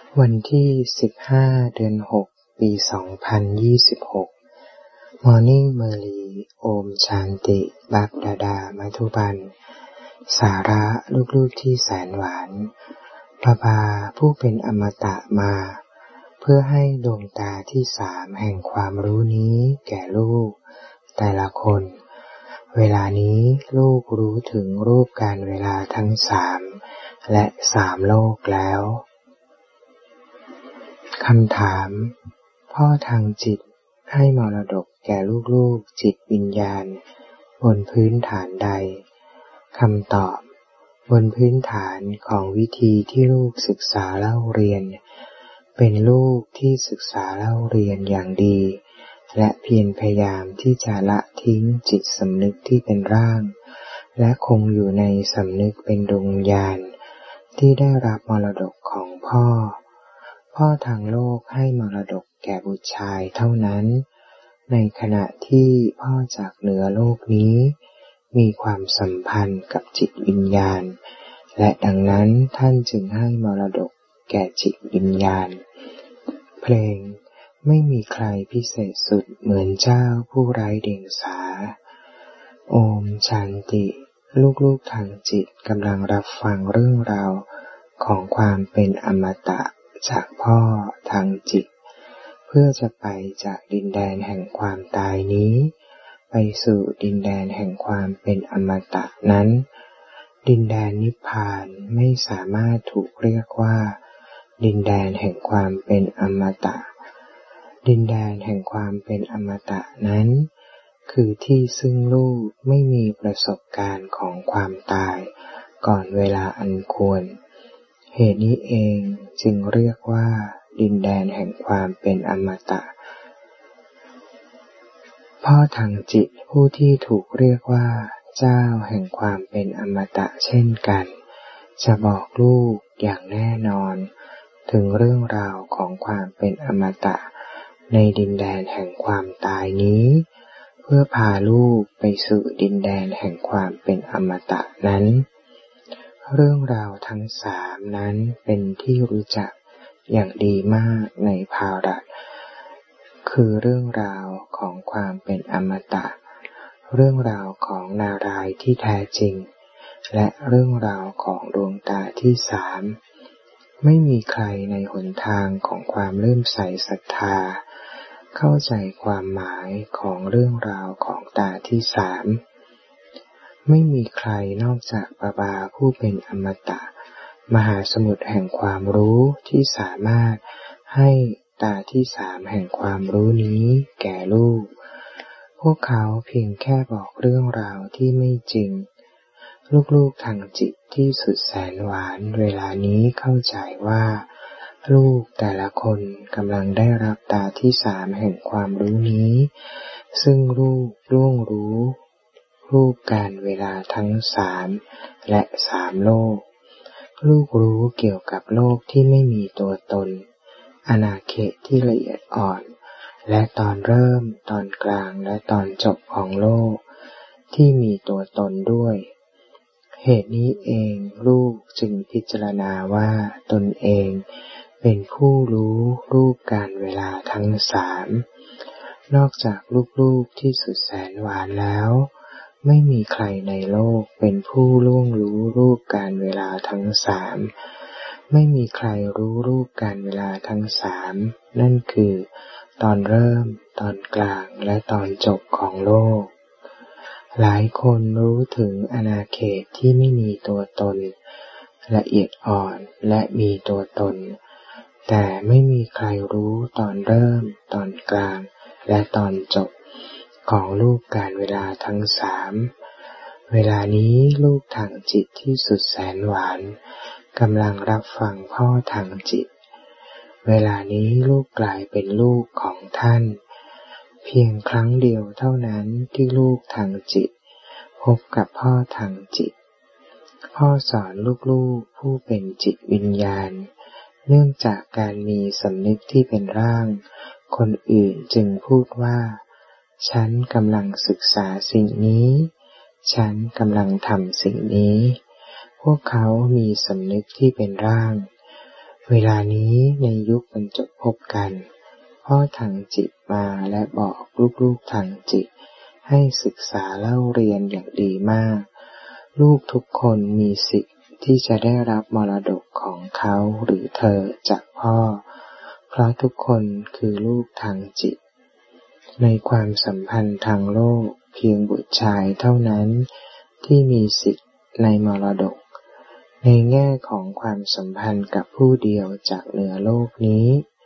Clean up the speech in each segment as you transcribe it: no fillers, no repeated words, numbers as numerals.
วันที่15 เดือน 6 ปี 2026 Morning Merry โอมชานติบัพดาดามัธุบันสาระลูกๆที่แสนหวานพระบาผู้เป็นอมตะมาเพื่อให้ดวงตาที่3แห่งความรู้นี้แก่ลูกแต่ละคนเวลานี้ลูกรู้ถึงรูปการเวลาทั้ง3และ3โลกแล้วคำถามพ่อทางจิตให้มรดกแก่ลูกๆจิตวิญญาณบนพื้นฐานใดคำตอบบนพื้นฐานของวิธีที่ลูกศึกษาเล่าเรียนเป็นลูกที่ศึกษาเล่าเรียนอย่างดีและเพียรพยายามที่จะละทิ้งจิตสำนึกที่เป็นร่างและคงอยู่ในสำนึกเป็นดวงวิญญาณที่ได้รับมรดกของพ่อทางโลกให้มรดกแก่บุตรชายเท่านั้นในขณะที่พ่อจากเหนือโลกนี้มีความสัมพันธ์กับจิตวิญญาณและดังนั้นท่านจึงให้มรดกแก่จิตวิญญาณเพลงไม่มีใครพิเศษสุดเหมือนเจ้าผู้ไร้เดียงสาโอมชันติลูกๆทางจิตกำลังรับฟังเรื่องราวของความเป็นอมตะจากพ่อทางจิตเพื่อจะไปจากดินแดนแห่งความตายนี้ไปสู่ดินแดนแห่งความเป็นอมตะนั้นดินแดนนิพพานไม่สามารถถูกเรียกว่าดินแดนแห่งความเป็นอมตะดินแดนแห่งความเป็นอมตะนั้นคือที่ซึ่งลูกไม่มีประสบการณ์ของความตายก่อนเวลาอันควรเหตุนี้เองจึงเรียกว่าดินแดนแห่งความเป็นอมตะพ่อทางจิตผู้ที่ถูกเรียกว่าเจ้าแห่งความเป็นอมตะเช่นกันจะบอกลูกอย่างแน่นอนถึงเรื่องราวของความเป็นอมตะในดินแดนแห่งความตายนี้เพื่อพาลูกไปสู่ดินแดนแห่งความเป็นอมตะนั้นเรื่องราวทั้ง3นั้นเป็นที่รู้จักอย่างดีมากในภารัตคือเรื่องราวของความเป็นอมตะเรื่องราวของนารายณ์ที่แท้จริงและเรื่องราวของดวงตาที่3ไม่มีใครในหนทางของความเลื่อมใสศรัทธาเข้าใจความหมายของเรื่องราวของตาที่3ไม่มีใครนอกจากบาบาผู้เป็นอมตะมหาสมุทรแห่งความรู้ที่สามารถให้ตาที่3แห่งความรู้นี้แก่ลูกพวกเขาเพียงแค่บอกเรื่องราวที่ไม่จริงลูกๆทางจิตที่สุดแสนหวานเวลานี้เข้าใจว่าลูกแต่ละคนกำลังได้รับตาที่3แห่งความรู้นี้ซึ่งลูกล่วงรู้รูปการเวลาทั้ง3และ3โลกลูกรู้เกี่ยวกับโลกที่ไม่มีตัวตนอาณาเขตที่ละเอียดอ่อนและตอนเริ่มตอนกลางและตอนจบของโลกที่มีตัวตนด้วยเหตุนี้เองลูกจึงพิจารณาว่าตนเองเป็นผู้รู้รูปการเวลาทั้ง3นอกจากลูกๆที่สุดแสนหวานแล้วไม่มีใครในโลกเป็นผู้ล่วงรู้รูปการเวลาทั้ง3ไม่มีใครรู้รูปการเวลาทั้ง3นั่นคือตอนเริ่มตอนกลางและตอนจบของโลกหลายคนรู้ถึงอาณาเขตที่ไม่มีตัวตนละเอียดอ่อนและมีตัวตนแต่ไม่มีใครรู้ตอนเริ่มตอนกลางและตอนจบของรูปการเวลาทั้ง3เวลานี้ลูกทางจิตที่สุดแสนหวานกำลังรับฟังพ่อทางจิตเวลานี้ลูกกลายเป็นลูกของท่านเพียงครั้งเดียวเท่านั้นที่ลูกทางจิตพบกับพ่อทางจิตพ่อสอนลูกๆผู้เป็นจิตวิญญาณเนื่องจากการมีสำนึกที่เป็นร่างคนอื่นจึงพูดว่าฉันกำลังศึกษาสิ่งนี้ฉันกำลังทำสิ่งนี้พวกเขามีสำนึกที่เป็นร่างเวลานี้ในยุคบรรจบพบกันพ่อทางจิตมาและบอกลูกๆทางจิตให้ศึกษาเล่าเรียนอย่างดีมากลูกทุกคนมีสิทธิ์ที่จะได้รับมรดกของเขาหรือเธอจากพ่อเพราะทุกคนคือลูกทางจิตในความสัมพันธ์ทางโลกเพียงบุตรชายเท่านั้นที่มีสิทธิ์ในมรดกในแง่ของความสัมพันธ์กับผู้เดียวจากเหนือโลกนี้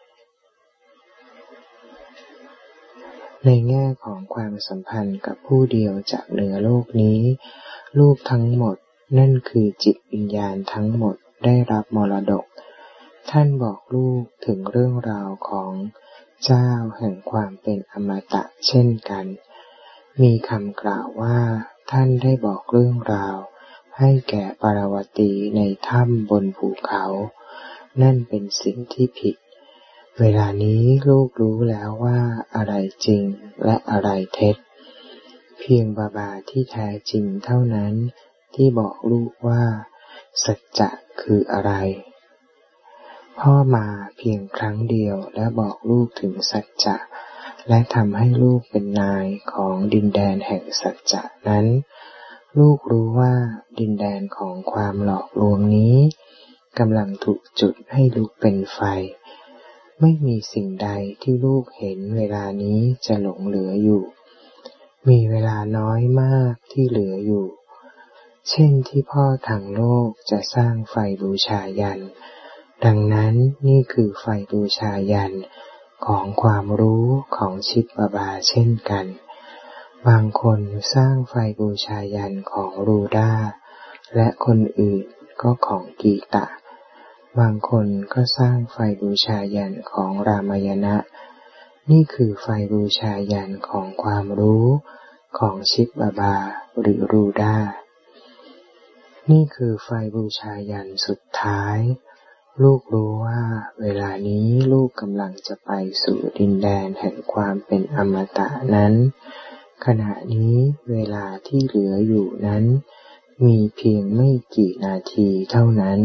ในแง่ของความสัมพันธ์กับผู้เดียวจากเหนือโลกนี้ลูกทั้งหมดนั่นคือจิตวิญญาณทั้งหมดได้รับมรดกท่านบอกลูกถึงเรื่องราวของเจ้าแห่งความเป็นอมตะเช่นกันมีคำกล่าวว่าท่านได้บอกเรื่องราวให้แก่ปารวตีในถ้ำบนภูเขานั่นเป็นสิ่งที่ผิดเวลานี้ลูกรู้แล้วว่าอะไรจริงและอะไรเท็จเพียงบาบาที่แท้จริงเท่านั้นที่บอกลูกว่าสัจจะคืออะไรพ่อมาเพียงครั้งเดียวและบอกลูกถึงสัจจะและทำให้ลูกเป็นนายของดินแดนแห่งสัจจะนั้นลูกรู้ว่าดินแดนของความหลอกลวงนี้กำลังถูกจุดให้ลุกเป็นไฟไม่มีสิ่งใดที่ลูกเห็นเวลานี้จะหลงเหลืออยู่มีเวลาน้อยมากที่เหลืออยู่เช่นที่พ่อทางโลกจะสร้างไฟบูชายัญดังนั้นนี่คือไฟบูชายัญของความรู้ของชิดบาบาเช่นกันบางคนสร้างไฟบูชายัญของรูดาและคนอื่นก็ของกีตะบางคนก็สร้างไฟบูชายัญของรามายณะนี่คือไฟบูชายัญของความรู้ของชิดบาบาหรือรูดานี่คือไฟบูชายัญสุดท้ายลูกรู้ว่าเวลานี้ลูกกำลังจะไปสู่ดินแดนแห่งความเป็นอมตะนั้นขณะนี้เวลาที่เหลืออยู่นั้นมีเพียงไม่กี่นาทีเท่านั้น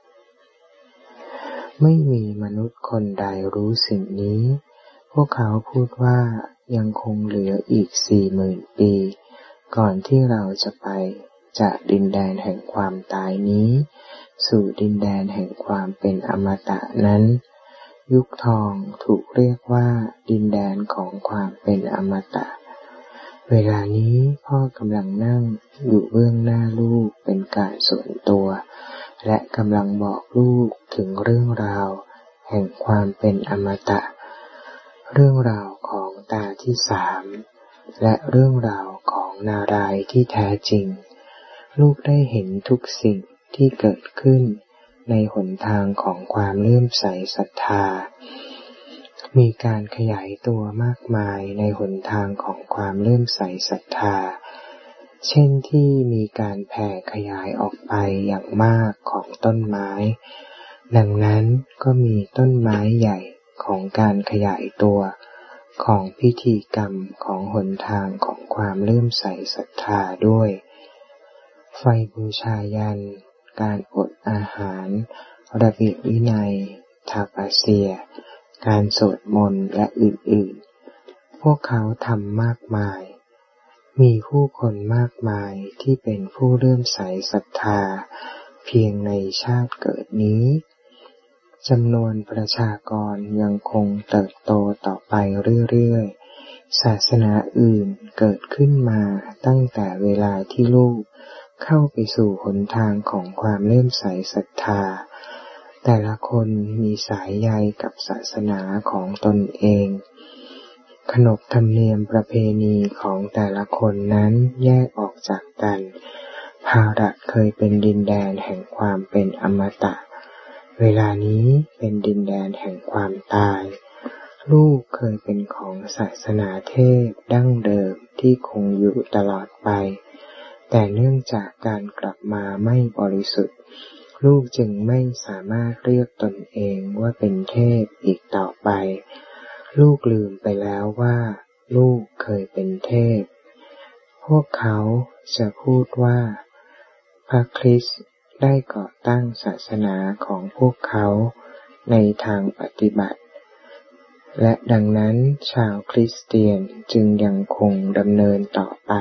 ไม่มีมนุษย์คนใดรู้สิ่งนี้พวกเขาพูดว่ายังคงเหลืออีก 40,000 ปีก่อนที่เราจะไปจากดินแดนแห่งความตายนี้สู่ดินแดนแห่งความเป็นอมตะนั้นยุคทองถูกเรียกว่าดินแดนของความเป็นอมตะเวลานี้พ่อกำลังนั่งอยู่เบื้องหน้าลูกเป็นการส่วนตัวและกำลังบอกลูกถึงเรื่องราวแห่งความเป็นอมตะเรื่องราวของตาที่3และเรื่องราวของนารายณ์ที่แท้จริงลูกได้เห็นทุกสิ่งที่เกิดขึ้นในหนทางของความเลื่อมใสศรัทธามีการขยายตัวมากมายในหนทางของความเลื่อมใสศรัทธาเช่นที่มีการแผ่ขยายออกไปอย่างมากของต้นไม้ดังนั้นก็มีต้นไม้ใหญ่ของการขยายตัวของพิธีกรรมของหนทางของความเลื่อมใสศรัทธาด้วยไฟบูชายัญการอดอาหารระเบียบวินัยทาปาเซียการสวดมนต์และอื่นๆพวกเขาทำมากมายมีผู้คนมากมายที่เป็นผู้เลื่อมใสศรัทธาเพียงในชาติเกิดนี้จำนวนประชากรยังคงเติบโตต่อไปเรื่อยๆศาสนาอื่นเกิดขึ้นมาตั้งแต่เวลาที่ลูกเข้าไปสู่หนทางของความเลื่อมใสศรัทธาแต่ละคนมีสายใยกับศาสนาของตนเองขนบธรรมเนียมประเพณีของแต่ละคนนั้นแยกออกจากกันภารัตเคยเป็นดินแดนแห่งความเป็นอมตะเวลานี้เป็นดินแดนแห่งความตายลูกเคยเป็นของศาสนาเทพดั้งเดิมที่คงอยู่ตลอดไปแต่เนื่องจากการกลับมาไม่บริสุทธิ์ลูกจึงไม่สามารถเรียกตนเองว่าเป็นเทพอีกต่อไปลูกลืมไปแล้วว่าลูกเคยเป็นเทพพวกเขาจะพูดว่าพระคริสต์ได้ก่อตั้งศาสนาของพวกเขาในทางปฏิบัติและดังนั้นชาวคริสเตียนจึงยังคงดำเนินต่อไป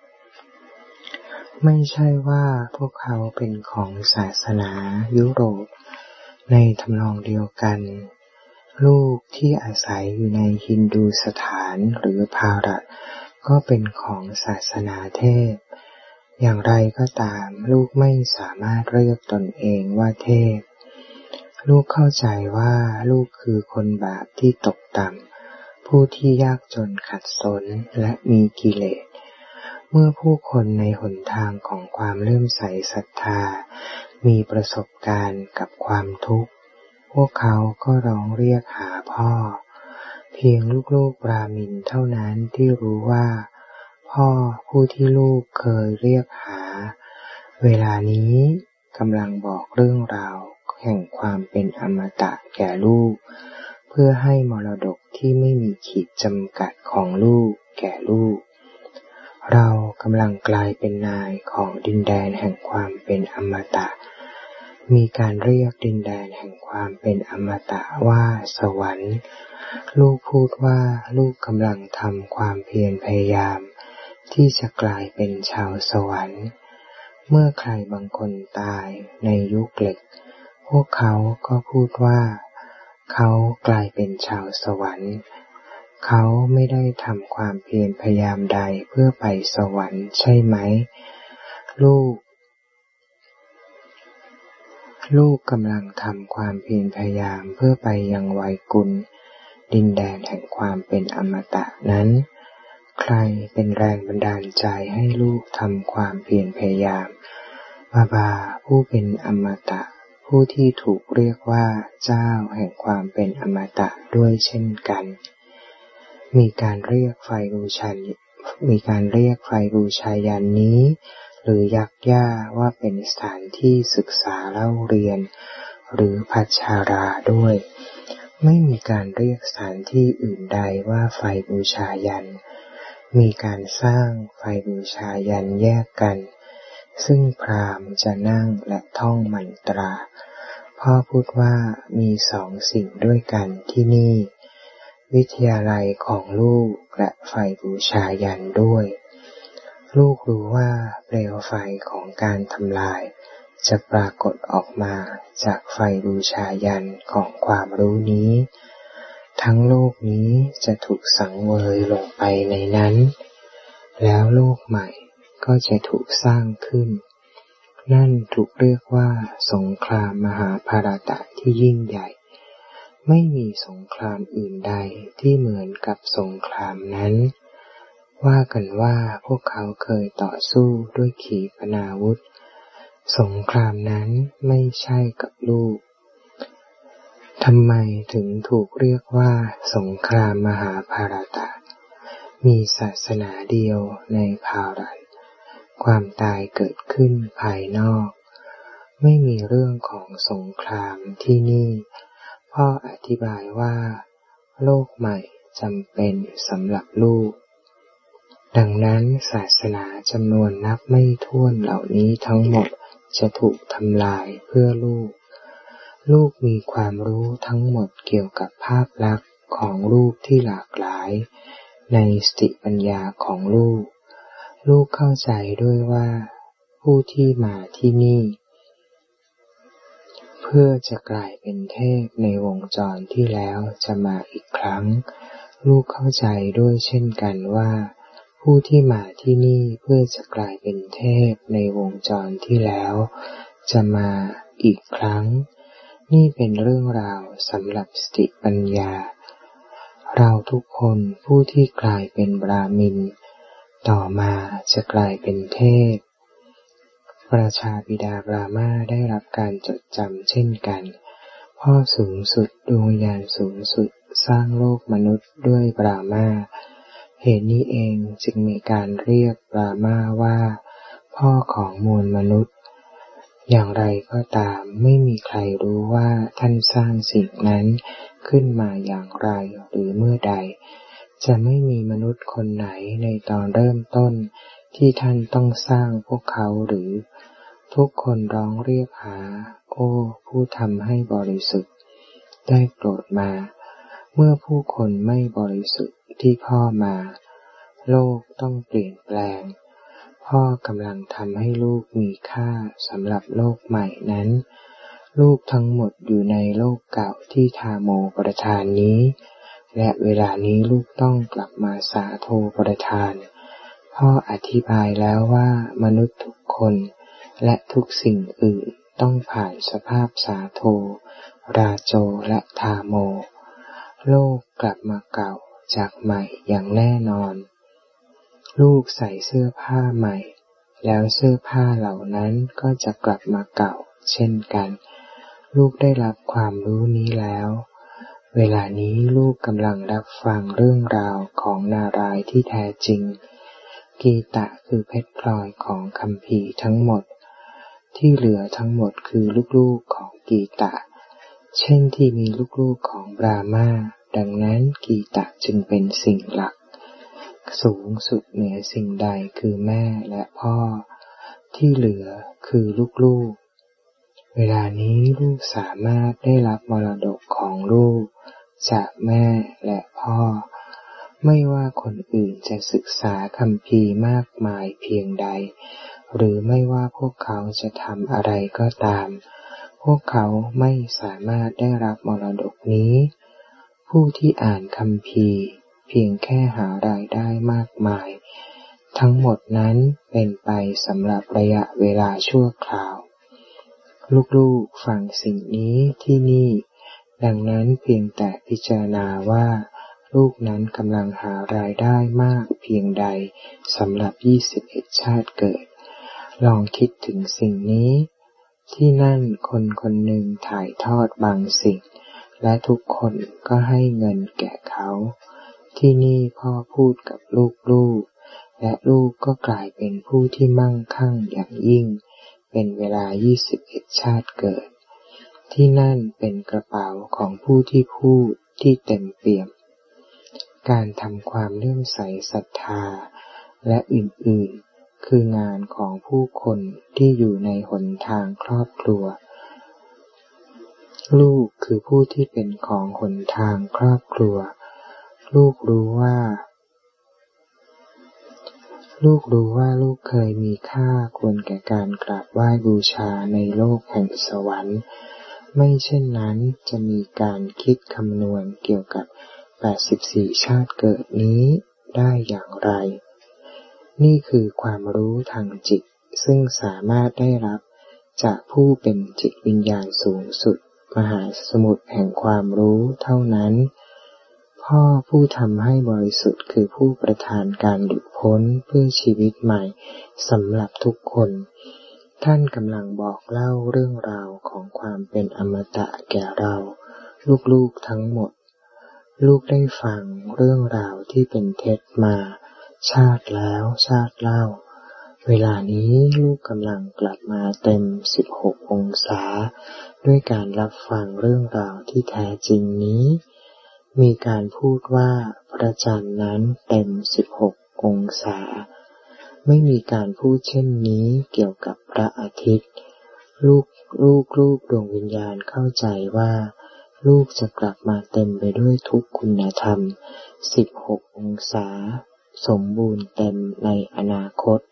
ไม่ใช่ว่าพวกเขาเป็นของศาสนายุโรปในทำนองเดียวกันลูกที่อาศัยอยู่ในฮินดูสถานหรือภารัตก็เป็นของศาสนาเทพอย่างไรก็ตามลูกไม่สามารถเรียกตนเองว่าเทพลูกเข้าใจว่าลูกคือคนบาปที่ตกต่ำผู้ที่ยากจนขัดสนและมีกิเลสเมื่อผู้คนในหนทางของความเลื่อมใสศรัทธามีประสบการณ์กับความทุกข์พวกเขาก็ร้องเรียกหาพ่อเพียงลูกๆบราหมินเท่านั้นที่รู้ว่าพ่อผู้ที่ลูกเคยเรียกหาเวลานี้กำลังบอกเรื่องราวแห่งความเป็นอมตะแก่ลูกเพื่อให้มรดกที่ไม่มีขีดจำกัดของลูกแก่ลูกเรากำลังกลายเป็นนายของดินแดนแห่งความเป็นอมตะมีการเรียกดินแดนแห่งความเป็นอมตะว่าสวรรค์ลูกพูดว่าลูกกำลังทำความเพียรพยายามที่จะกลายเป็นชาวสวรรค์เมื่อใครบางคนตายในยุคเหล็กพวกเขาก็พูดว่าเขากลายเป็นชาวสวรรค์เขาไม่ได้ทำความเพียรพยายามใดเพื่อไปสวรรค์ใช่ไหมลูกกำลังทำความเพียรพยายามเพื่อไปยังไวยกุลดินแดนแห่งความเป็นอมตะนั้นใครเป็นแรงบันดาลใจให้ลูกทำความเพียรพยายามบาผู้เป็นอมตะผู้ที่ถูกเรียกว่าเจ้าแห่งความเป็นอมตะด้วยเช่นกันมีการเรียกไฟบูชายันนี้หรือยักย่าว่าเป็นสถานที่ศึกษาเล่าเรียนหรือพัชาราด้วยไม่มีการเรียกสถานที่อื่นใดว่าไฟบูชายันมีการสร้างไฟบูชายันแยกกันซึ่งพราหมณ์จะนั่งและท่องมันตราพ่อพูดว่ามี2 สิ่งด้วยกันที่นี่วิทยาลัยของลูกและไฟบูชายันด้วยลูกรู้ว่าเปลวไฟของการทำลายจะปรากฏออกมาจากไฟบูชายันของความรู้นี้ทั้งโลกนี้จะถูกสังเวยลงไปในนั้นแล้วโลกใหม่ก็จะถูกสร้างขึ้นนั่นถูกเรียกว่าสงครามมหาภารตะที่ยิ่งใหญ่ไม่มีสงครามอื่นใดที่เหมือนกับสงครามนั้นว่ากันว่าพวกเขาเคยต่อสู้ด้วยขีปนาวุธสงครามนั้นไม่ใช่กับลูกทำไมถึงถูกเรียกว่าสงครามมหาภารตะมีศาสนาเดียวในภารัตความตายเกิดขึ้นภายนอกไม่มีเรื่องของสงครามที่นี่พ่ออธิบายว่าโลกใหม่จำเป็นสำหรับลูกดังนั้นศาสนาจำนวนนับไม่ถ้วนเหล่านี้ทั้งหมดจะถูกทำลายเพื่อลูกมีความรู้ทั้งหมดเกี่ยวกับภาพลักษณ์ของรูปที่หลากหลายในสติปัญญาของลูกเข้าใจด้วยว่าผู้ที่มาที่นี่เพื่อจะกลายเป็นเทพในวงจรที่แล้วจะมาอีกครั้งลูกเข้าใจด้วยเช่นกันว่าผู้ที่มาที่นี่เพื่อจะกลายเป็นเทพในวงจรที่แล้วจะมาอีกครั้งนี่เป็นเรื่องราวสำหรับสติปัญญาเราทุกคนผู้ที่กลายเป็นบราหมินต่อมาจะกลายเป็นเทพประชาบิดาบรามาได้รับการจดจำเช่นกันพ่อสูงสุดดวงวิญญาณสูงสุดสร้างโลกมนุษย์ด้วยบรามาเหตุนี้เองจึงมีการเรียกบรามาว่าพ่อของมวลมนุษย์อย่างไรก็ตามไม่มีใครรู้ว่าท่านสร้างสิ่งนั้นขึ้นมาอย่างไรหรือเมื่อใดจะไม่มีมนุษย์คนไหนในตอนเริ่มต้นที่ท่านต้องสร้างพวกเขาหรือทุกคนร้องเรียกหาโอ้ผู้ทำให้บริสุทธิ์ได้โปรดมาเมื่อผู้คนไม่บริสุทธิ์ที่พ่อมาโลกต้องเปลี่ยนแปลงพ่อกำลังทำให้ลูกมีค่าสำหรับโลกใหม่นั้นลูกทั้งหมดอยู่ในโลกเก่าที่ทาโมประทานนี้และเวลานี้ลูกต้องกลับมาสาโทประทานพ่ออธิบายแล้วว่ามนุษย์ทุกคนและทุกสิ่งอื่นต้องผ่านสภาพสาโทราโจและทาโมโลกกลับมาเก่าจากใหม่อย่างแน่นอนลูกใส่เสื้อผ้าใหม่แล้วเสื้อผ้าเหล่านั้นก็จะกลับมาเก่าเช่นกันลูกได้รับความรู้นี้แล้วเวลานี้ลูกกำลังรับฟังเรื่องราวของนารายณ์ที่แท้จริงกีตะคือเพชรพลอยของคัมภีร์ทั้งหมดที่เหลือทั้งหมดคือลูกๆของกีตะเช่นที่มีลูกๆของบรามาดังนั้นกีตะจึงเป็นสิ่งหลักสูงสุดเหนือสิ่งใดคือแม่และพ่อที่เหลือคือลูกๆเวลานี้ลูกสามารถได้รับมรดกของลูกจากแม่และพ่อไม่ว่าคนอื่นจะศึกษาคัมภีร์มากมายเพียงใดหรือไม่ว่าพวกเขาจะทำอะไรก็ตามพวกเขาไม่สามารถได้รับมรดกนี้ผู้ที่อ่านคัมภีร์เพียงแค่หารายได้มากมายทั้งหมดนั้นเป็นไปสำหรับระยะเวลาชั่วคราวลูกๆฟังสิ่งนี้ที่นี่ดังนั้นเพียงแต่พิจารณาว่าลูกนั้นกำลังหารายได้มากเพียงใดสำหรับ21ชาติเกิดลองคิดถึงสิ่งนี้ที่นั่นคนคนหนึ่งถ่ายทอดบางสิ่งและทุกคนก็ให้เงินแก่เขาที่นี่พ่อพูดกับลูกๆและลูกก็กลายเป็นผู้ที่มั่งคั่งอย่างยิ่งเป็นเวลา21ชาติเกิดที่นั่นเป็นกระเป๋าของผู้ที่พูดที่เต็มเปี่ยมการทำความเลื่อมใสศรัทธาและอื่นๆคืองานของผู้คนที่อยู่ในหนทางครอบครัวลูกคือผู้ที่เป็นของหนทางครอบครัวลูกรู้ว่าลูกเคยมีค่าควรแก่การกราบไหว้บูชาในโลกแห่งสวรรค์ไม่เช่นนั้นจะมีการคิดคำนวณเกี่ยวกับ84ชาติเกิดนี้ได้อย่างไรนี่คือความรู้ทางจิตซึ่งสามารถได้รับจากผู้เป็นจิตวิญญาณสูงสุดมหาสมุทรแห่งความรู้เท่านั้นพ่อผู้ทำให้บริสุทธิ์คือผู้ประทานการหลุดพ้นเพื่อชีวิตใหม่สำหรับทุกคนท่านกำลังบอกเล่าเรื่องราวของความเป็นอมตะแก่เราลูกๆทั้งหมดลูกได้ฟังเรื่องราวที่เป็นเท็จมาชาติแล้วชาติเล่าเวลานี้ลูกกำลังกลับมาเต็ม16องศาด้วยการรับฟังเรื่องราวที่แท้จริงนี้มีการพูดว่าพระจันทร์นั้นเต็ม16องศาไม่มีการพูดเช่นนี้เกี่ยวกับพระอาทิตย์ลูกดวงวิญญาณเข้าใจว่าลูกจะกลับมาเต็มไปด้วยทุกคุณธรรม16องศาสมบูรณ์เต็มในอนาคต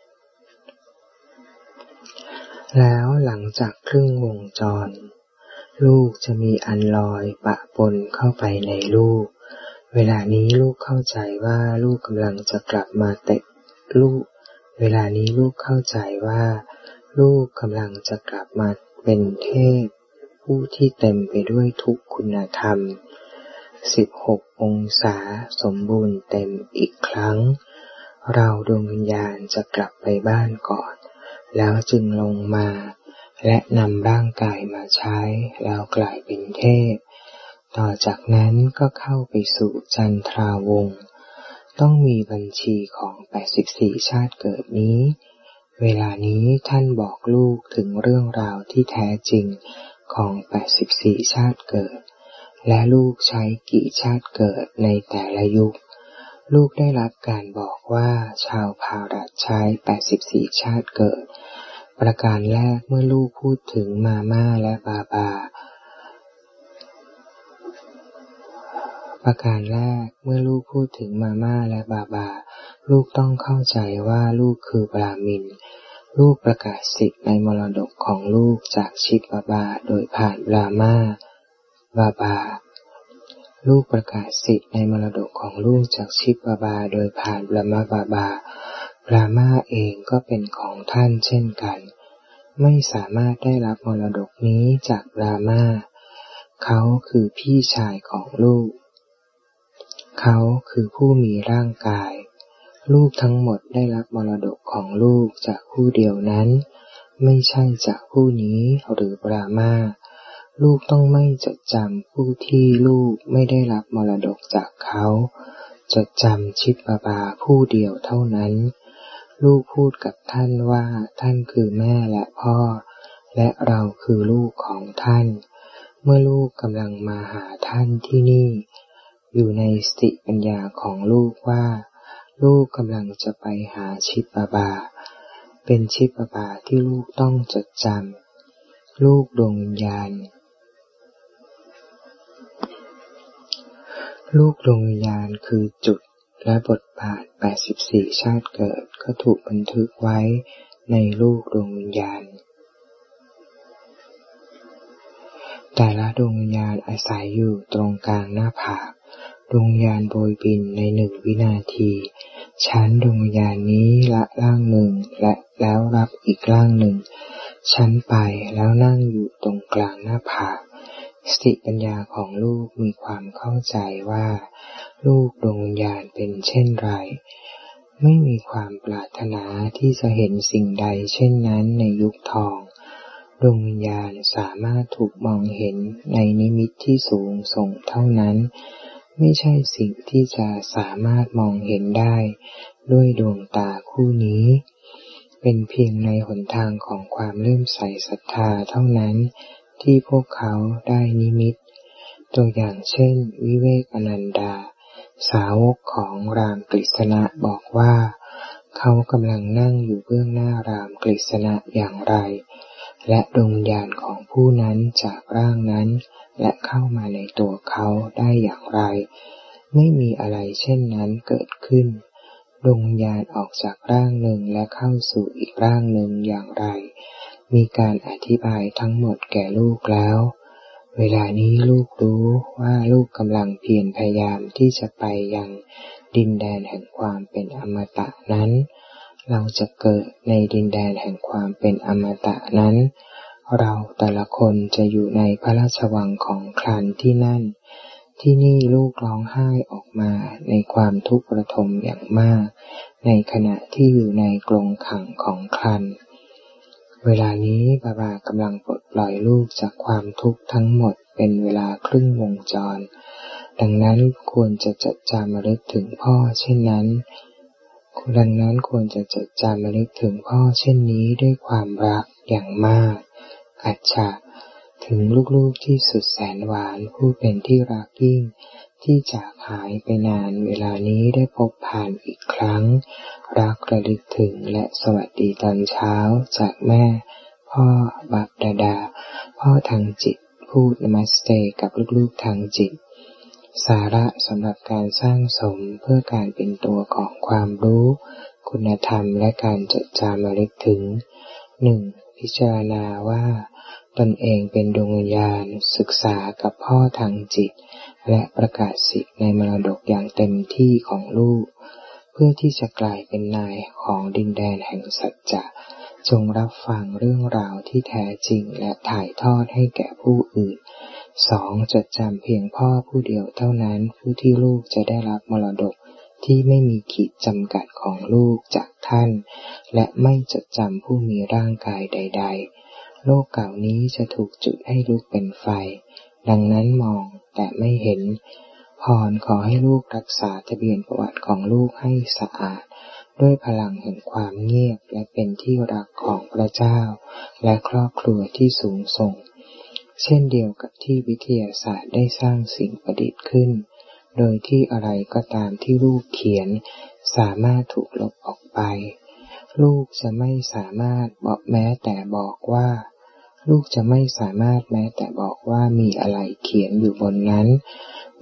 แล้วหลังจากครึ่งวงจรลูกจะมีอันลอยปะปนเข้าไปในลูกเวลานี้ลูกเข้าใจว่าลูกกำลังจะกลับมาเวลานี้ลูกเข้าใจว่าลูกกำลังจะกลับมาเป็นเทพผู้ที่เต็มไปด้วยทุกคุณธรรม16องศาสมบูรณ์เต็มอีกครั้งเราดวงวิญญาณจะกลับไปบ้านก่อนแล้วจึงลงมาและนำร่างกายมาใช้แล้วกลายเป็นเทพต่อจากนั้นก็เข้าไปสู่จันทราวงศ์ต้องมีบัญชีของ84ชาติเกิดนี้เวลานี้ท่านบอกลูกถึงเรื่องราวที่แท้จริงของ84ชาติเกิดและลูกใช้กี่ชาติเกิดในแต่ละยุคลูกได้รับการบอกว่าชาวภารัตใช้84ชาติเกิดประการแรกเมื่อลูกพูดถึงมาม่าและบาบาประการแรกเมื่อลูกพูดถึงมาม่าและบาบาลูกต้องเข้าใจว่าลูกคือบราหมินลูกประกาศสิทธิ์ในมรดกของลูกจากชิดบาบาโดยผ่านบรามาบาบาลูกประกาศสิทธิ์ในมรดกของลูกจากชิดบาบาโดยผ่านบรามาบาบาบรามาเองก็เป็นของท่านเช่นกันไม่สามารถได้รับมรดกนี้จากบรามาเขาคือพี่ชายของลูกเขาคือผู้มีร่างกายลูกทั้งหมดได้รับมรดกของลูกจากผู้เดียวนั้นไม่ใช่จากผู้นี้หรือบรามาลูกต้องไม่จดจำผู้ที่ลูกไม่ได้รับมรดกจากเขาจดจำชิดบาบาผู้เดียวเท่านั้นลูกพูดกับท่านว่าท่านคือแม่และพ่อและเราคือลูกของท่านเมื่อลูกกำลังมาหาท่านที่นี่อยู่ในสติปัญญาของลูกว่าลูกกำลังจะไปหาชิดบาบาเป็นชิดบาบาที่ลูกต้องจดจำลูกดวงวิญญาณลูกดวงวิญญาณคือจุดและบทบาท84ชาติเกิดก็ถูกบันทึกไว้ในลูกดวงวิญญาณแต่ละดวงวิญญาณอาศัยอยู่ตรงกลางหน้าผากดวงวิญญาณโบยบินใน1 วินาทีชั้นดวงวิญญาณนี้ละร่างหนึ่งและแล้วรับอีกร่างหนึ่งชั้นไปแล้วนั่งอยู่ตรงกลางหน้าผากสติปัญญาของลูกมีความเข้าใจว่าลูกดวงวิญญาณเป็นเช่นไรไม่มีความปรารถนาที่จะเห็นสิ่งใดเช่นนั้นในยุคทองดวงวิญญาณสามารถถูกมองเห็นในนิมิตที่สูงส่งเท่านั้นไม่ใช่สิ่งที่จะสามารถมองเห็นได้ด้วยดวงตาคู่นี้เป็นเพียงในหนทางของความเลื่อมใสศรัทธาเท่านั้นที่พวกเขาได้นิมิตตัวอย่างเช่นวิเวกอนันดาสาวกของรามกฤษณะบอกว่าเขากำลังนั่งอยู่เบื้องหน้ารามกฤษณะอย่างไรและดวงวิญญาณของผู้นั้นจากร่างนั้นและเข้ามาในตัวเขาได้อย่างไรไม่มีอะไรเช่นนั้นเกิดขึ้นดวงวิญญาณออกจากร่างหนึ่งและเข้าสู่อีกร่างหนึ่งอย่างไรมีการอธิบายทั้งหมดแก่ลูกแล้วเวลานี้ลูกรู้ว่าลูกกำลังเพียรพยายามที่จะไปยังดินแดนแห่งความเป็นอมตะนั้นเราจะเกิดในดินแดนแห่งความเป็นอมตะนั้นเราแต่ละคนจะอยู่ในพระราชวังของครันที่นั่นที่นี่ลูกร้องไห้ออกมาในความทุกข์ระทมอย่างมากในขณะที่อยู่ในกรงขังของครันเวลานี้บาบากำลังปลดปล่อยลูกจากความทุกข์ทั้งหมดเป็นเวลาครึ่งวงจรดังนั้นควรจะจดจำระลึกถึงพ่อเช่นนั้นควรจะจดจำระลึกถึงพ่อเช่นนี้ด้วยความรักอย่างมากอัจฉะถึงลูกๆที่สุดแสนหวานผู้เป็นที่รักยิ่งที่จากหายไปนานเวลานี้ได้พบผ่านอีกครั้งรักระลึกถึงและสวัสดีตอนเช้าจากแม่พ่อบัพดาดาพ่อทางจิตพูดนมัสเตกับลูกๆทางจิตสาระสำหรับการสร้างสมเพื่อการเป็นตัวของความรู้คุณธรรมและการจดจำระลึกถึง 1. พิจารณาว่าตนเองเป็นดวงวิญญาณศึกษากับพ่อทางจิตและประกาศสิทธิ์ในมรดกอย่างเต็มที่ของลูกเพื่อที่จะกลายเป็นนายของดินแดนแห่งสัจจะจงรับฟังเรื่องราวที่แท้จริงและถ่ายทอดให้แก่ผู้อื่น 2. จดจำเพียงพ่อผู้เดียวเท่านั้นผู้ที่ลูกจะได้รับมรดกที่ไม่มีขีดจำกัดของลูกจากท่านและไม่จดจำผู้มีร่างกายใดๆโลกเก่านี้จะถูกจุดให้ลุกเป็นไฟดังนั้นมองแต่ไม่เห็นพรขอให้ลูกรักษาทะเบียนประวัติของลูกให้สะอาดด้วยพลังแห่งความเงียบและเป็นที่รักของพระเจ้าและครอบครัวที่สูงส่งเช่นเดียวกับที่วิทยาศาสตร์ได้สร้างสิ่งประดิษฐ์ขึ้นโดยที่อะไรก็ตามที่ลูกเขียนสามารถถูกลบออกไปลูกจะไม่สามารถแม้แต่บอกว่ามีอะไรเขียนอยู่บนนั้น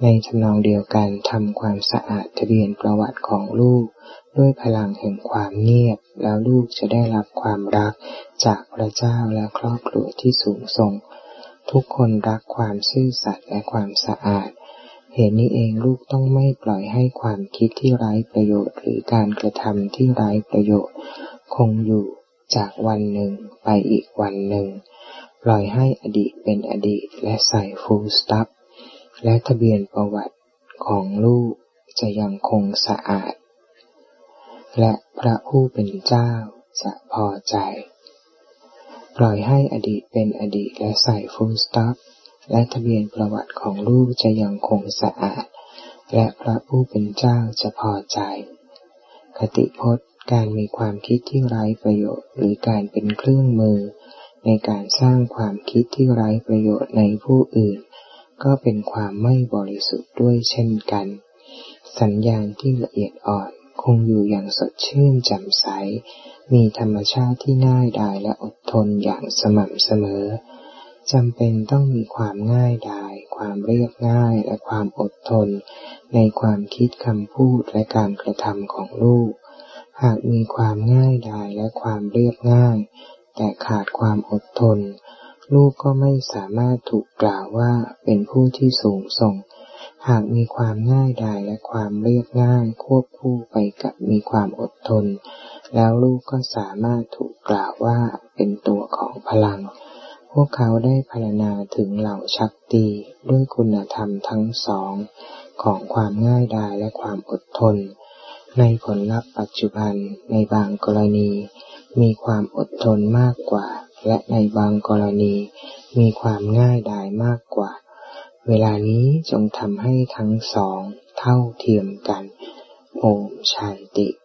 ในทำนองเดียวกันทำความสะอาดทะเบียนประวัติของลูกด้วยพลังแห่งความเงียบแล้วลูกจะได้รับความรักจากพระเจ้าและครอบครัวที่สูงส่งทุกคนรักความซื่อสัตย์และความสะอาดเหตุนี้เองลูกต้องไม่ปล่อยให้ความคิดที่ไร้ประโยชน์หรือการกระทำที่ไร้ประโยชน์คงอยู่จากวันหนึ่งไปอีกวันหนึ่งปล่อยให้อดีตเป็นอดีตและใส่ full stop และทะเบียนประวัติของลูกจะยังคงสะอาดและพระผู้เป็นเจ้าจะพอใจปล่อยให้อดีตเป็นอดีตและใส่ full stop และทะเบียนประวัติของลูกจะยังคงสะอาดและพระผู้เป็นเจ้าจะพอใจคติพจน์การมีความคิดที่ไร้ประโยชน์หรือการเป็นเครื่องมือในการสร้างความคิดที่ไร้ประโยชน์ในผู้อื่นก็เป็นความไม่บริสุทธิ์ด้วยเช่นกันสัญญาณที่ละเอียดอ่อนคงอยู่อย่างสดชื่นแจ่มใสมีธรรมชาติที่ง่ายดายและอดทนอย่างสม่ำเสมอจำเป็นต้องมีความง่ายดายความเรียบง่ายและความอดทนในความคิดคำพูดและการกระทำของลูกหากมีความง่ายดายและความเรียบง่ายแต่ขาดความอดทนลูกก็ไม่สามารถถูกกล่าวว่าเป็นผู้ที่สูงส่งหากมีความง่ายดายและความเรียบง่ายควบคู่ไปกับมีความอดทนแล้วลูกก็สามารถถูกกล่าวว่าเป็นตัวของพลังพวกเขาได้พรรณนาถึงเหล่าชักตีด้วยคุณธรรมทั้งสองของความง่ายดายและความอดทนในผลลัพธ์ปัจจุบันในบางกรณีมีความอดทนมากกว่าและในบางกรณีมีความง่ายดายมากกว่าเวลานี้จงทำให้ทั้งสองเท่าเทียมกันโอมชันติ